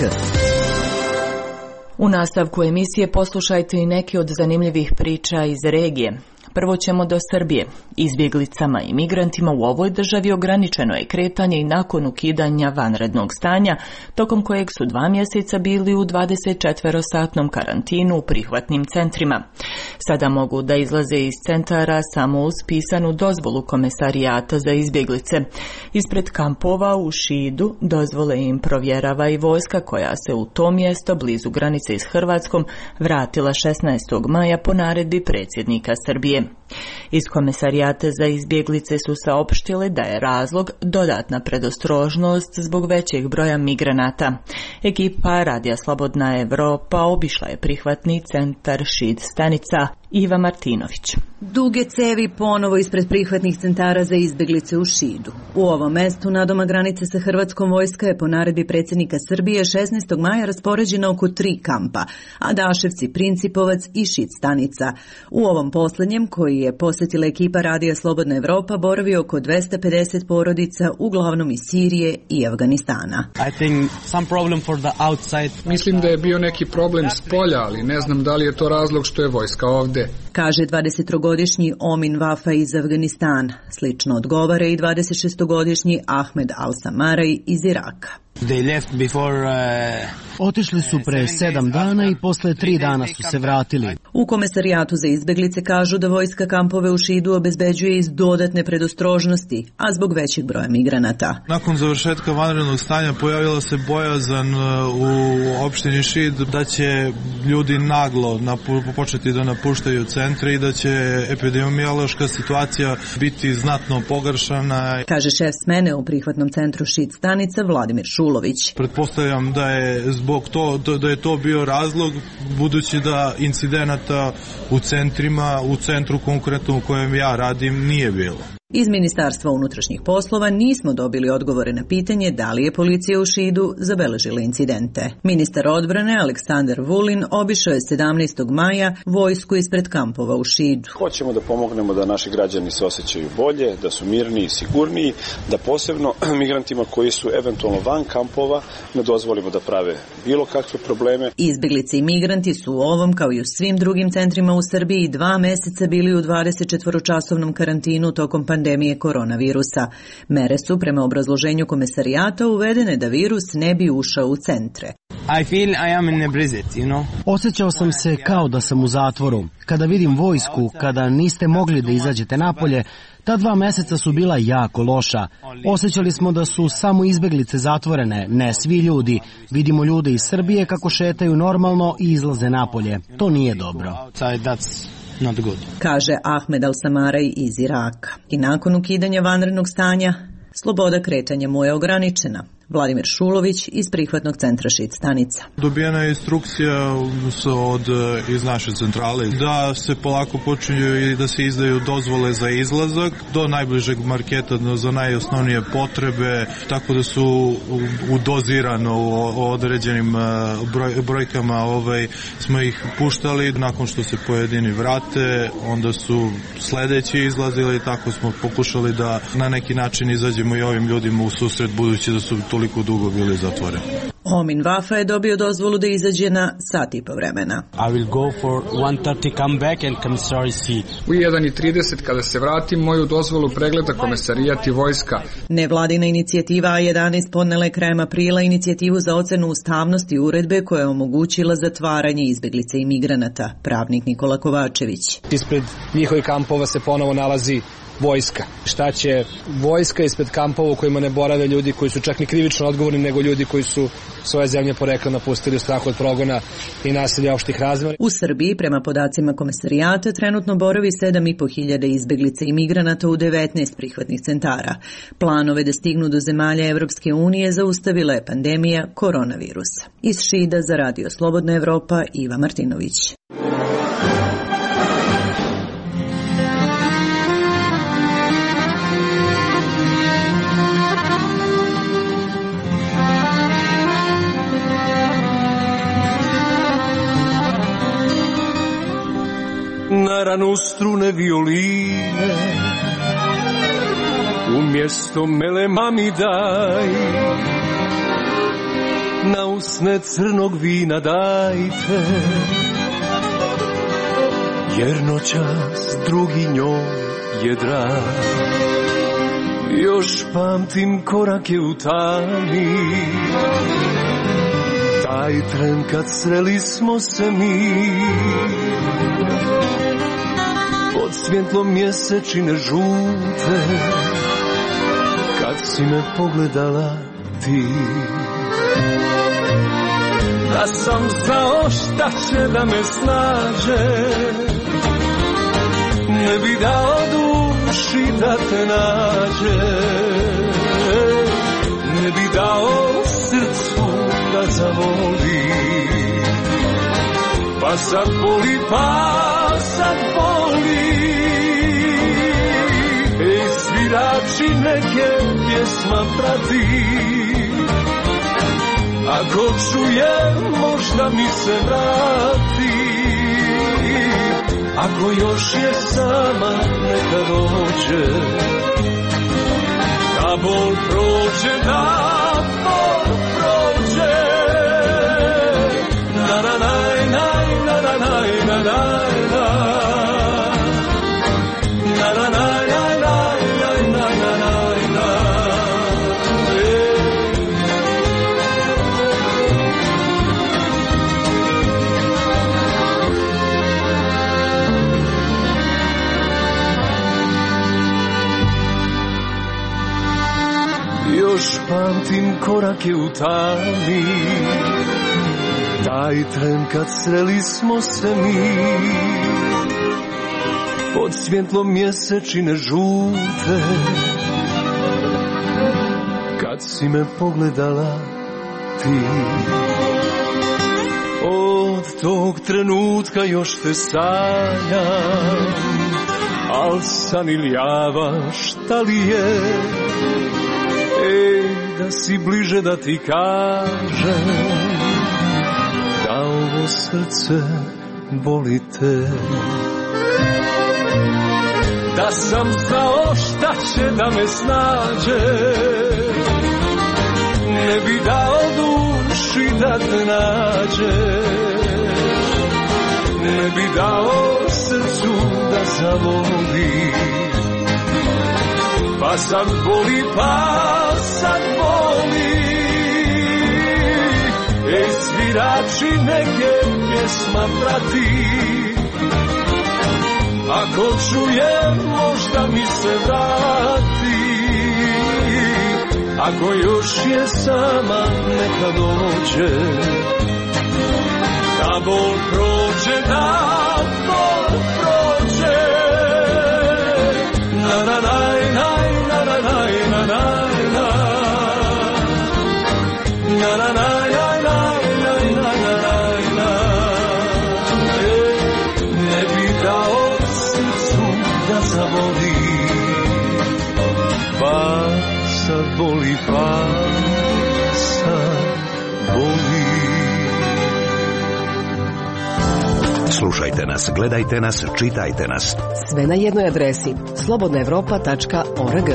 U nastavku emisije poslušajte i neke od zanimljivih priča iz regije. Prvo ćemo do Srbije. Izbjeglicama i migrantima u ovoj državi ograničeno je kretanje i nakon ukidanja vanrednog stanja, tokom kojeg su dva mjeseca bili u dvadesetčetverosatnom karantinu u prihvatnim centrima. Sada mogu da izlaze iz centara samo uz pisanu dozvolu Komesarijata za izbjeglice. Ispred kampova u Šidu dozvole im provjerava i vojska koja se u to mjesto blizu granice s Hrvatskom vratila šesnaestog maja po naredbi predsjednika Srbije. Iz Komesarijata za izbjeglice su saopštile da je razlog dodatna predostrožnost zbog većeg broja migranata. Ekipa Radija Slobodna Evropa obišla je prihvatni centar Šid stanica. Iva Martinović. Duge cevi ponovo ispred prihvatnih centara za izbjeglice u Šidu. U ovom mestu nadoma granice sa Hrvatskom vojska je po naredbi predsjednika Srbije šesnaestog maja raspoređena oko tri kampa, a Daševci, Principovac i Šid stanica. U ovom posljednjem, koji je posjetila ekipa Radija Slobodna Evropa, boravi oko dvesta pedeset porodica, uglavnom iz Sirije i Afganistana. I think some problem for the outside. Mislim da je bio neki problem s polja, ali ne znam da li je to razlog što je vojska ovdje. Kaže dvadesettrogodišnji Omin Vafa iz Afganistana. Slično odgovara i dvadesetšestogodišnji Ahmed Al-Samaraj iz Iraka. They left before uh... Otišli su pre sedam dana i posle tri dana su se vratili. U Komesarijatu za izbeglice kažu da vojska kampove u Šidu obezbeđuje iz dodatne predostrožnosti, a zbog većeg broja migranata. Nakon završetka vanrednog stanja pojavila se bojazan u opštini Šid da će ljudi naglo početi da napuštaju centre i da će epidemiološka situacija biti znatno pogoršana. Kaže šef smene u prihvatnom centru Šid stanica Vladimir Šulović. Pretpostavljam da je zbog to, da je to bio razlog, budući da incidenata u centrima, u centru konkretno u kojem ja radim, nije bilo. Iz Ministarstva unutrašnjih poslova nismo dobili odgovore na pitanje da li je policija u Šidu zabeležila incidente. Ministar odbrane Aleksandar Vulin obišao je sedamnaestog maja vojsku ispred kampova u Šidu. Hoćemo da pomognemo da naši građani se osjećaju bolje, da su mirniji, sigurniji, da posebno migrantima koji su eventualno van kampova ne dozvolimo da prave bilo kakve probleme. Izbeglice i migranti su u ovom, kao i u svim drugim centrima u Srbiji, dva meseca bili u dvadesetčetvoročasovnom karantinu tokom pandemije koronavirusa. Mere su, prema obrazloženju Komesarijata, uvedene da virus ne bi ušao u centre. I feel I am in a prison, you know. Osjećao sam se kao da sam u zatvoru. Kada vidim vojsku, kada niste mogli da izađete napolje, ta dva meseca su bila jako loša. Osjećali smo da su samo izbeglice zatvorene, ne svi ljudi. Vidimo ljude iz Srbije kako šetaju normalno i izlaze napolje. To nije dobro. Not good. Kaže Ahmed Al-Samaraj iz Iraka. I nakon ukidanja vanrednog stanja, sloboda kretanja mu je ograničena. Vladimir Šulović iz prihvatnog centra Šid stanica. Dobijena je instrukcija od, iz naše centrale da se polako počinju i da se izdaju dozvole za izlazak do najbližeg marketa za najosnovnije potrebe, tako da su u dozirano u određenim broj, brojkama ovaj, smo ih puštali. Nakon što se pojedini vrate, onda su sledeći izlazili, tako smo pokušali da na neki način izađemo i ovim ljudima u susret, budući da su toliko dugo bili zatvoreni. Omin Vafa je dobio dozvolu da izađe na sat i po vremena. I will go for one thirty come back and commissary see. U jedan i trideset kada se vratim, moju dozvolu pregleda Komesarijat i vojska. Nevladina inicijativa A jedanaest podnela je krajem aprila inicijativu za ocenu ustavnosti uredbe koja je omogućila zatvaranje izbeglice i migranata. Pravnik Nikola Kovačević. Ispred njihovih kampova se ponovo nalazi vojska. Šta će vojska ispred kampova u kojima ne borave ljudi koji su čak ni krivično odgovorni, nego ljudi koji su svoje zemlje porekla napustili u strahu od progona i nasilja opštih razmera. U Srbiji, prema podacima Komesarijata, trenutno boravi sedam i po hiljada izbeglica i migranata u devetnaest prihvatnih centara. Planove da stignu do zemalja Evropske unije zaustavila je pandemija koronavirusa. Iz Šida za Radio Slobodna Evropa, Iva Martinović. Na ranu strune violine, umjesto melema mi daj, na usne crnog vina dajte, jer noćas drugi njoj je drag. Još pamtim korake u tami, taj tren kad sreli smo se mi, pod svjetlom mjesečine žute, kad si me pogledala ti. Da sam znao šta će da me snađe, ne bi dao duši da te nađe, ne bi dao srcu da zavoli. Pa sad boli, pa sad boli. Ej, svirači neke pjesma prati, ako čuje možda mi se vrati. Ako još je sama neka dođe, da bol prođe, da bol prođe. Na na naj, naj, na na naj, na naj, na. Na na naj, naj, naj, naj, na na naj, na. pamtim korake u tami, taj tren kad sreli smo se mi, pod svjetlom mjesečine žute, kad si me pogledala ti. Od tog trenutka još te sanjam, al san iljava šta li je, ej, da si bliže da ti kažem, da ovo srce boli te. Da sam znao šta će da me snađe, ne bi dao duši da te nađe, ne bi dao srcu da zavoli. Pa sad boli, pa sad boli, ej, svirači neke pjesma prati, ako čujem možda mi se vrati, ako još je sama neka dođe, da bol prođe, da bol prođe, na na naj, naj, na na naj, na naj, na na na naj, naj, naj, naj, naj, naj, naj, ne bi dao srcu da zavoli, pa sad boli, pa sad boli. Slušajte nas, gledajte nas, čitajte nas. Sve na jednoj adresi slobodna evropa tačka org.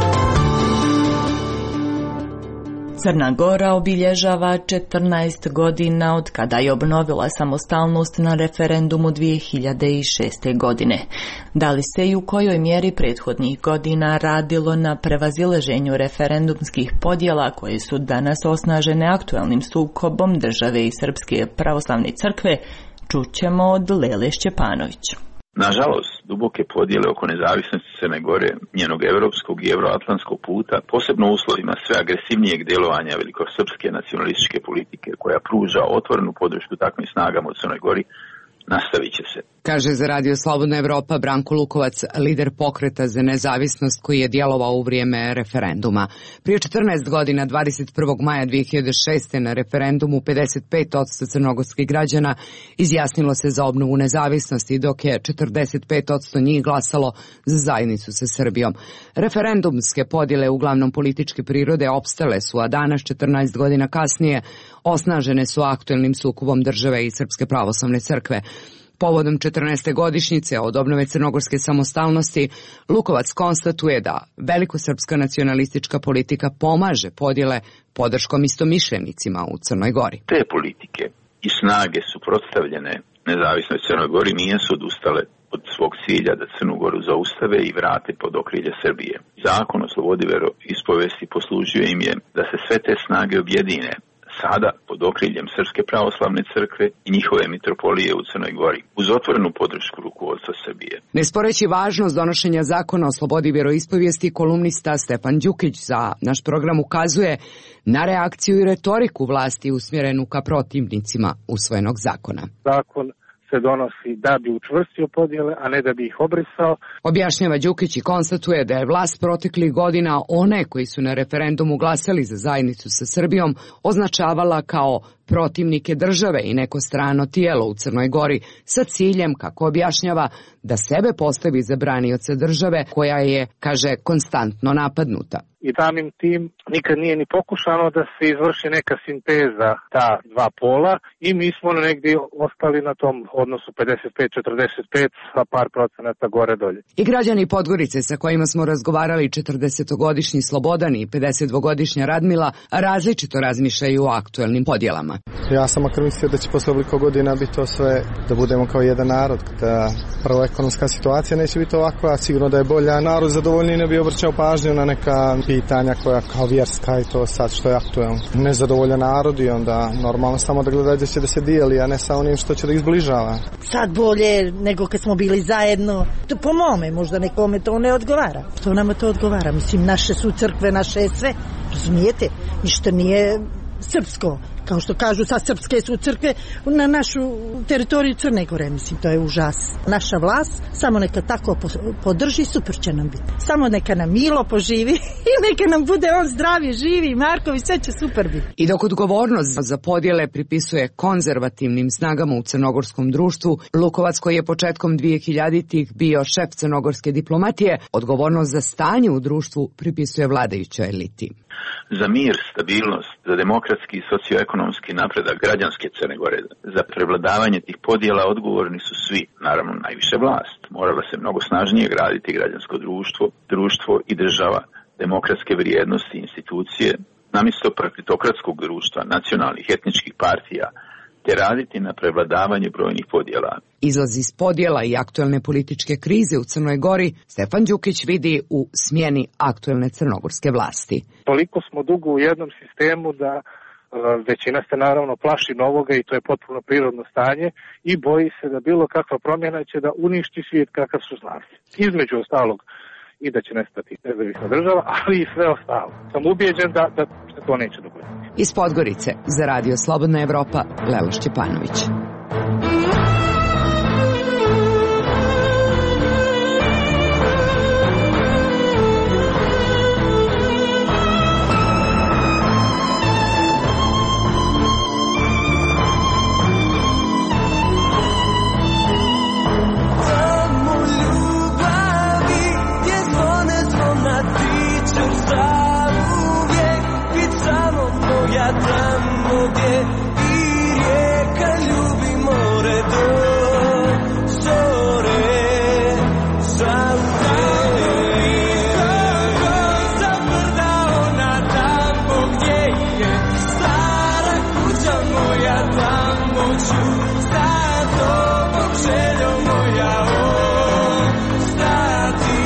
Crna Gora obilježava četrnaest godina od kada je obnovila samostalnost na referendumu dvije hiljade šeste. godine. Da li se i u kojoj mjeri prethodnih godina radilo na prevazilaženju referendumskih podjela koje su danas osnažene aktuelnim sukobom države i Srpske pravoslavne crkve, čućemo od Lele Šćepanović. Nažalost, duboke podjele oko nezavisnosti Crne Gore, njenog evropskog i euroatlantskog puta, posebno u uslovima sve agresivnijeg djelovanja velikosrpske nacionalističke politike koja pruža otvorenu podršku takvim snagama u Crnoj Gori, nastavit će se. Kaže za Radio Slobodna Evropa Branko Lukovac, lider pokreta za nezavisnost koji je djelovao u vrijeme referenduma. Prije četrnaest godina, dvadeset prvog maja dvije hiljade šeste. na referendumu pedeset pet posto crnogorskih građana izjasnilo se za obnovu nezavisnosti, dok je četrdeset pet posto njih glasalo za zajednicu sa Srbijom. Referendumske podjele, uglavnom političke prirode, opstale su, a danas, četrnaest godina kasnije, osnažene su aktuelnim sukobom države i Srpske pravoslavne crkve. Povodom četrnaeste godišnjice od obnove crnogorske samostalnosti, Lukovac konstatuje da velikosrpska nacionalistička politika pomaže podjele podrškom istomišljenicima u Crnoj Gori. Te politike i snage suprotstavljene nezavisnoj Crnoj Gori nisu odustale od svog cilja da Crnu Goru zaustave i vrate pod okrilje Srbije. Zakon o slobodi veroispovesti poslužio im je da se sve te snage objedine sada pod okriljem Srpske pravoslavne crkve i njihove mitropolije u Crnoj Gori, uz otvorenu podršku rukovodstva Srbije. Ne sporeći važnost donošenja zakona o slobodi vjeroispovijesti, kolumnista Stefan Đukić za naš program ukazuje na reakciju i retoriku vlasti usmjerenu ka protivnicima usvojenog zakona. Zakon se donosi da bi učvrstio podjele, a ne da bi ih obrisao. Objašnjava Đukić i konstatuje da je vlast proteklih godina one koji su na referendumu glasali za zajednicu sa Srbijom označavala kao protivnike države i neko strano tijelo u Crnoj Gori sa ciljem, kako objašnjava, da sebe postavi za branioca države koja je, kaže, konstantno napadnuta. I samim tim nikad nije ni pokušano da se izvrši neka sinteza ta dva pola i mi smo negdje ostali na tom odnosu pedeset pet četrdeset pet sa par procenata gore dolje. I građani Podgorice sa kojima smo razgovarali, četrdesetogodišnji Slobodan i pedesetdvogodišnja Radmila, različito razmišljaju o aktuelnim podjelama. Ja sam makar mislio da će posle ovoliko godina biti to sve, da budemo kao jedan narod, da prvo ekonomska situacija neće biti ovakva, sigurno da je bolja, narod zadovoljniji ne bi obraćao pažnju na neka pitanja koja kao vjerska i to sad što je aktuelno. Nezadovoljan narod i onda normalno samo da gleda da će da se dijeli, a ne sa onim što će da ih zbližava. Sad bolje nego kad smo bili zajedno. To po mome, možda nekome to ne odgovara. To nama to odgovara, mislim naše su crkve, naše je sve. razumijete, ništa nije srpsko, kao što kažu sad srpske su crkve na našu teritoriju Crne Gore, mislim, to je užas. Naša vlast samo neka tako podrži, super će nam biti. Samo neka nam Milo poživi i neka nam bude on zdravi, živi, Markovi, sve će super biti. I dok odgovornost za podjele pripisuje konzervativnim snagama u crnogorskom društvu, Lukovac, koji je početkom dve hiljaditih bio šef crnogorske diplomatije, odgovornost za stanje u društvu pripisuje vladajućoj eliti. Za mir, stabilnost, za demokratski i socioekonomski napredak građanske Crne Gore, za prevladavanje tih podjela odgovorni su svi, naravno najviše vlast. Morala se mnogo snažnije graditi građansko društvo, društvo i država, demokratske vrijednosti i institucije, namjesto partitokratskog društva, nacionalnih etničkih partija, te raditi na prevladavanju brojnih podjela. Izlaz iz podjela i aktuelne političke krize u Crnoj Gori Stefan Đukić vidi u smjeni aktuelne crnogorske vlasti. Toliko smo dugo u jednom sistemu da većina se naravno plaši novoga i to je potpuno prirodno stanje i boji se da bilo kakva promjena će da uništi svijet kakav su znali. Između ostalog i da će nestati nezavisna država, ali i sve ostalo. Sam ubijeđen da, da se to neće dogoditi. Iz Podgorice za Radio Slobodna Evropa, Lela Šćepanović. Tamo gdje i rijeka ljubi more do zore, zauvijek. Zabrda ona tamo gdje je stara kuća moja, tamo ću sa tobom željo moja ostati.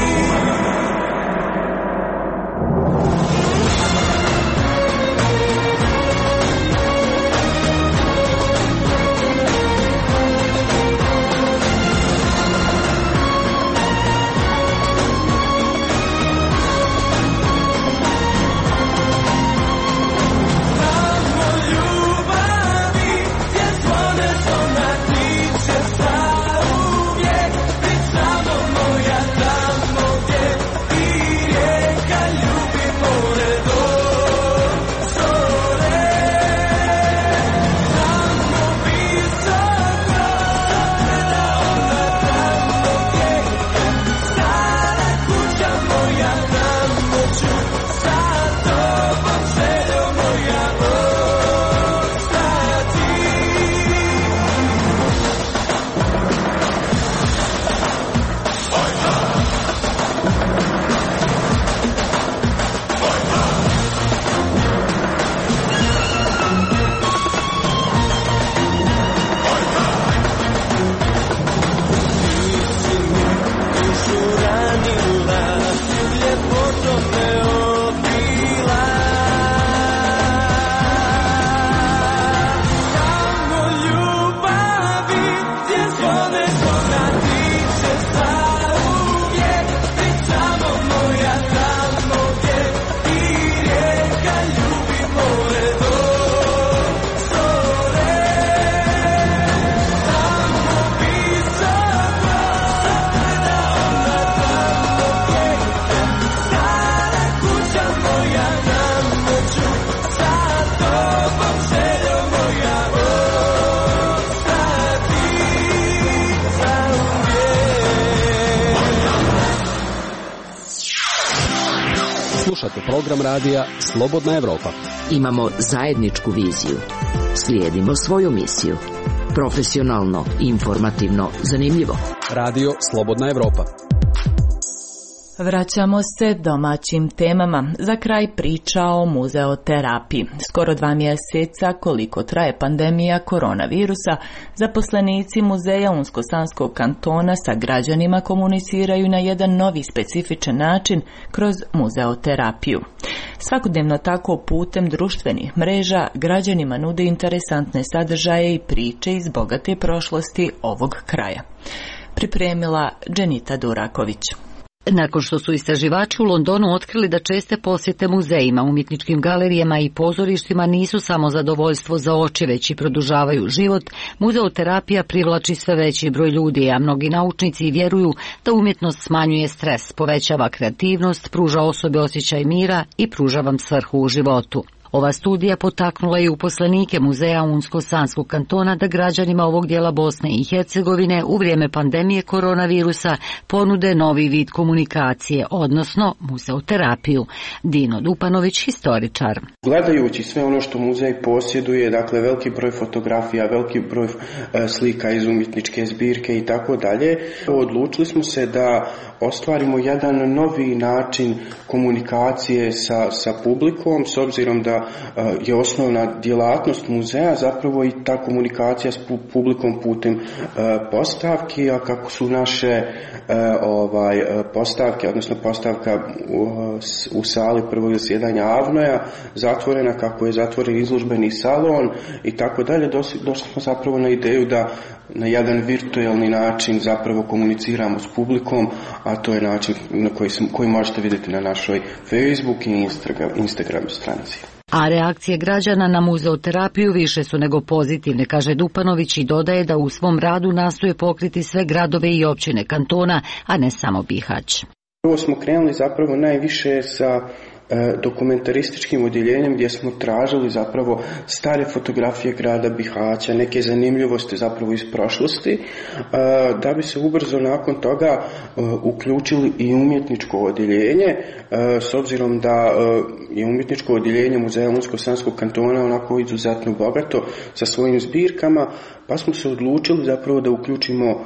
Slušate program radija Slobodna Evropa. Imamo zajedničku viziju. Slijedimo svoju misiju. Profesionalno, informativno, zanimljivo. Radio Slobodna Evropa. Vraćamo se domaćim temama. Za kraj priča o muzeoterapiji. Skoro dva mjeseca koliko traje pandemija koronavirusa, zaposlenici muzeja Unsko-Sanskog kantona sa građanima komuniciraju na jedan novi specifičan način kroz muzeoterapiju. Svakodnevno tako putem društvenih mreža građanima nude interesantne sadržaje i priče iz bogate prošlosti ovog kraja. Pripremila Dženita Duraković. Nakon što su istraživači u Londonu otkrili da česte posjete muzejima, umjetničkim galerijama i pozorištima nisu samo zadovoljstvo za oči, već i produžavaju život, muzeoterapija privlači sve veći broj ljudi, a mnogi naučnici vjeruju da umjetnost smanjuje stres, povećava kreativnost, pruža osobi osjećaj mira i pruža vam svrhu u životu. Ova studija potaknula je uposlenike Muzeja Unsko-Sanskog kantona da građanima ovog dijela Bosne i Hercegovine u vrijeme pandemije koronavirusa ponude novi vid komunikacije, odnosno muzeoterapiju. Dino Dupanović, historičar. Gledajući sve ono što muzej posjeduje, dakle veliki broj fotografija, veliki broj e, slika iz umjetničke zbirke i tako dalje, odlučili smo se da ostvarimo jedan novi način komunikacije sa, sa publikom, s obzirom da je osnovna djelatnost muzeja zapravo i ta komunikacija s publikom putem postavki, a kako su naše ovaj postavke, odnosno postavka u, u sali prvog zasjedanja Avnoja zatvorena, kako je zatvoren izložbeni salon i tako dalje, došli smo zapravo na ideju da na jedan virtualni način zapravo komuniciramo s publikom, a to je način na koji, koji možete vidjeti na našoj Facebook i Instagram, Instagram stranici. A reakcije građana na muzeoterapiju više su nego pozitivne, kaže Dupanović i dodaje da u svom radu nastoje pokriti sve gradove i općine kantona, a ne samo Bihać. Prvo smo krenuli zapravo najviše sa dokumentarističkim odjeljenjem gdje smo tražili zapravo stare fotografije grada Bihaća, neke zanimljivosti zapravo iz prošlosti, da bi se ubrzo nakon toga uključili i umjetničko odjeljenje, s obzirom da je umjetničko odjeljenje Muzeja Unsko-Sanskog kantona onako izuzetno bogato sa svojim zbirkama, pa smo se odlučili zapravo da uključimo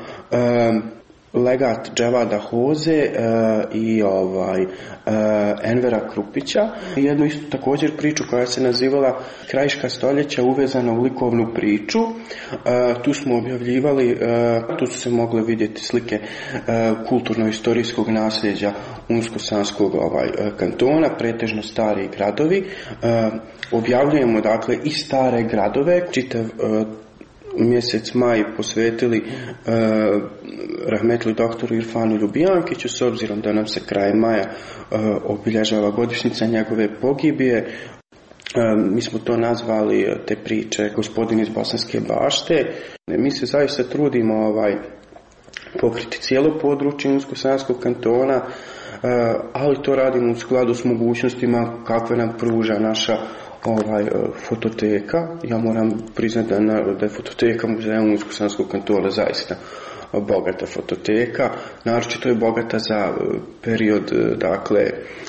legat Dževada Hoze uh, i ovaj uh, Envera Krupića. Jednu istu također priču koja se nazivala Krajiška stoljeća uvezana u likovnu priču. Uh, tu smo objavljivali, uh, tu su se mogle vidjeti slike uh, kulturno-istorijskog nasljeđa Unsko-Sanskog ovaj, uh, kantona, pretežno stari gradovi. Uh, objavljujemo dakle i stare gradove, čitav uh, mjesec maj posvetili uh, rahmetli doktoru Irfanu Ljubijankiću, s obzirom da nam se kraj maja uh, obilježava godišnjica njegove pogibije. Uh, mi smo to nazvali uh, te priče Gospodin iz Bosanske bašte. Mi se zaista trudimo ovaj, pokriti cijelo područje Unsko-Sanskog kantona, uh, ali to radimo u skladu s mogućnostima kakve nam pruža naša ovaj fototeka. Ja moram priznati da, na, da je fototeka Muzeja Unsko-Sanskog kantona zaista bogata fototeka, naročito je bogata za period dakle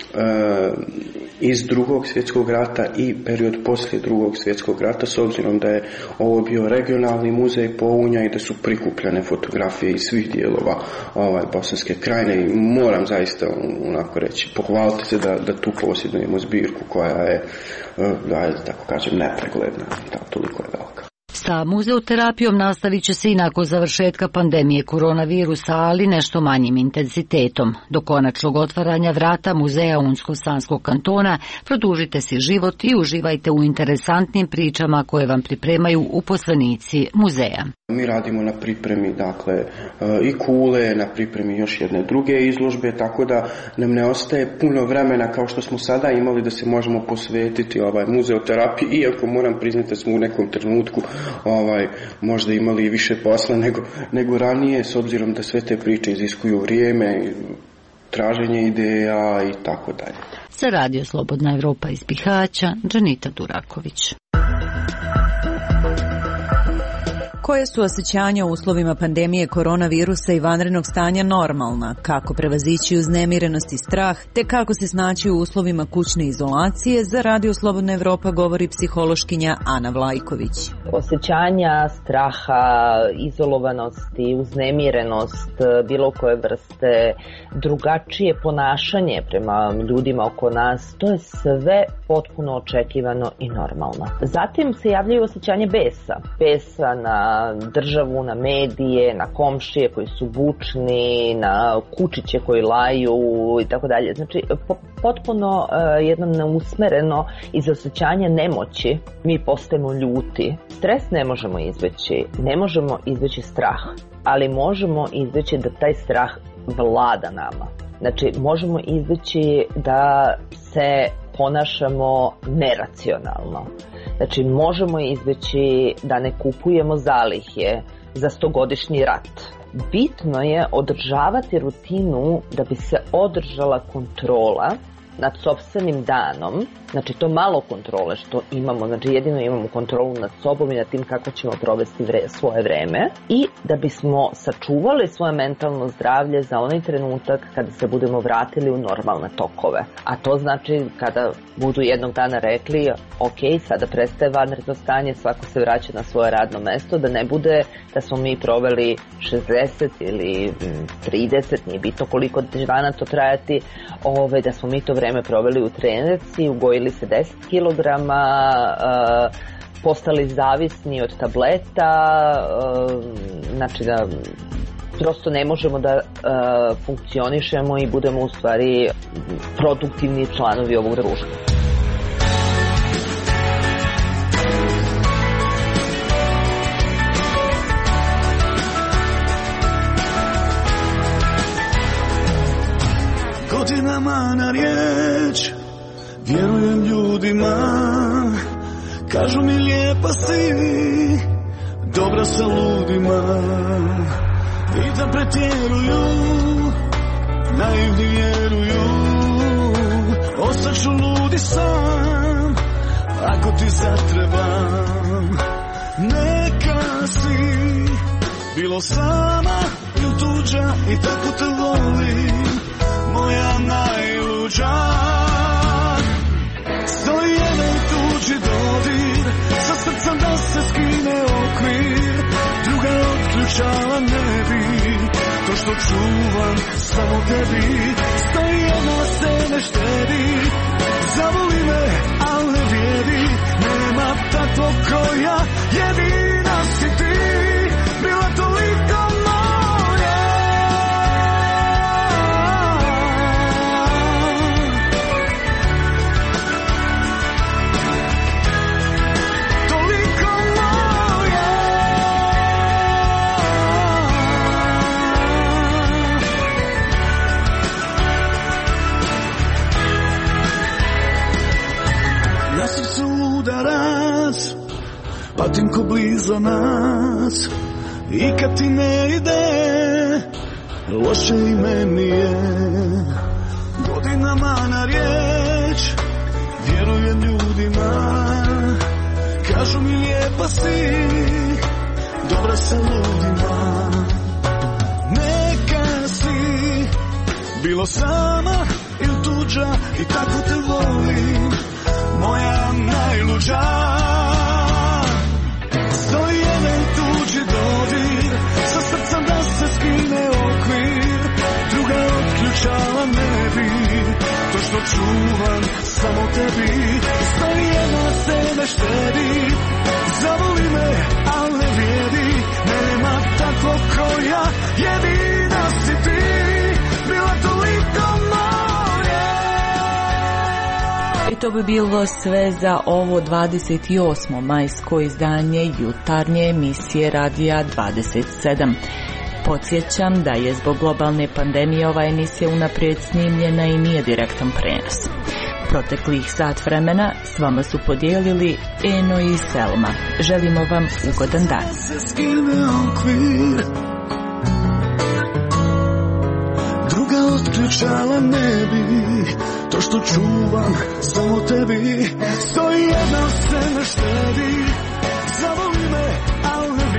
iz drugog svjetskog rata i period poslije drugog svjetskog rata, s obzirom da je ovo bio regionalni muzej Pounja i da su prikupljene fotografije iz svih dijelova ovaj, Bosanske krajine i moram zaista onako reći, pohvaliti se da, da tu posjedujemo zbirku koja je, da tako kažem, nepregledna, da, toliko je velika. Sa muzeoterapijom nastavit će se i nakon završetka pandemije koronavirusa, ali nešto manjim intenzitetom. Do konačnog otvaranja vrata Muzeja Unsko-Sanskog kantona produžite si život i uživajte u interesantnim pričama koje vam pripremaju uposlenici muzeja. Mi radimo na pripremi dakle i kule, na pripremi još jedne druge izložbe, tako da nam ne ostaje puno vremena kao što smo sada imali da se možemo posvetiti ovaj muzeoterapiji, iako moram priznati da smo u nekom trenutku ovaj možda imali više posla nego, nego ranije, s obzirom da sve te priče iziskuju vrijeme, traženje ideja i tako dalje. Za Radio Slobodna Evropa iz Bihaća, Džanita Duraković. Koje su osjećanja u uslovima pandemije koronavirusa i vanrednog stanja normalna? Kako prevazići uznemirenost i strah, te kako se snaći u uslovima kućne izolacije? Za Radio Slobodna Evropa govori psihološkinja Ana Vlajković. Osjećanja straha, izolovanosti, uznemirenost, bilo koje vrste, drugačije ponašanje prema ljudima oko nas, to je sve potpuno očekivano i normalno. Zatim se javljaju osjećanje besa. Besa na državu, na medije, na komšije koji su bučni, na kučiće koji laju i tako dalje. Znači, potpuno uh, jedno neusmereno iz osjećanja nemoći mi postajemo ljuti. Stres ne možemo izbeći, ne možemo izbeći strah, ali možemo izbeći da taj strah vlada nama. Znači, možemo izbeći da se ponašamo neracionalno. Znači, možemo izbeći da ne kupujemo zalihe za stogodišnji rat. Bitno je održavati rutinu da bi se održala kontrola nad sopstvenim danom, znači to malo kontrole što imamo, znači jedino imamo kontrolu nad sobom i nad tim kako ćemo provesti vre, svoje vreme i da bismo sačuvali svoje mentalno zdravlje za onaj trenutak kada se budemo vratili u normalne tokove. A to znači kada budu jednog dana rekli ok, sada prestaje vanredno stanje, svako se vraća na svoje radno mesto, da ne bude da smo mi proveli šezdeset ili trideset, nije bitno koliko dana to trajati, ove, da smo mi to vreme proveli u trenerci, ugojili se deset kilograma, uh, postali zavisni od tableta, uh, znači da prosto ne možemo da uh, funkcionišemo i budemo u stvari produktivni članovi ovog društva. Godinama na riječ vjerujem ljudima, kažu mi lijepa si, dobra sa ludima. Vidim pretjeruju, naivni vjeruju, ostaću ludi sam, ako ti zatrebam. Neka si bilo sama ili tuđa i tako te volim, moja najluđa. Stoji jedan tuđi dodir, sa srcem da se skine okvir, druga otključala ne bi, to što čuvam samo tebi. Stoji jedna se ne štedi, zavoli me, al ne vjeri, nema tako koja, jedina si ti, bila toliko moja. Udarac, patim ko bliza nas, i kad ti ne ide, loše i meni je. Godinama na riječ vjerujem ljudima, kažu mi lijepa si, dobra sa ludima. Neka si bilo sama ili tuđa i tako te volim, moja najluđa. Stoji jedan tuđi dodir, sa srcem da se skine okvir, druga otključala ne bi, to što čuvam samo tebi. Stoji jedna se ne štedi, zavoli me, al ne vjeri, nema tako koja, jedina si ti, bila toliko moja. I to bi bilo sve za ovo dvadeset osmo majsko izdanje jutarnje emisije Radija dvadeset sedam. Podsjećam da je zbog globalne pandemije ova emisija unaprijed snimljena i nije direktan prenos. Proteklih sat vremena s vama su podijelili Eno i Selma. Želimo vam ugodan dan. Druga otključala ne bi, to što čuvam samo tebi. Stoji jedna se ne štedi, zavoli me, al ne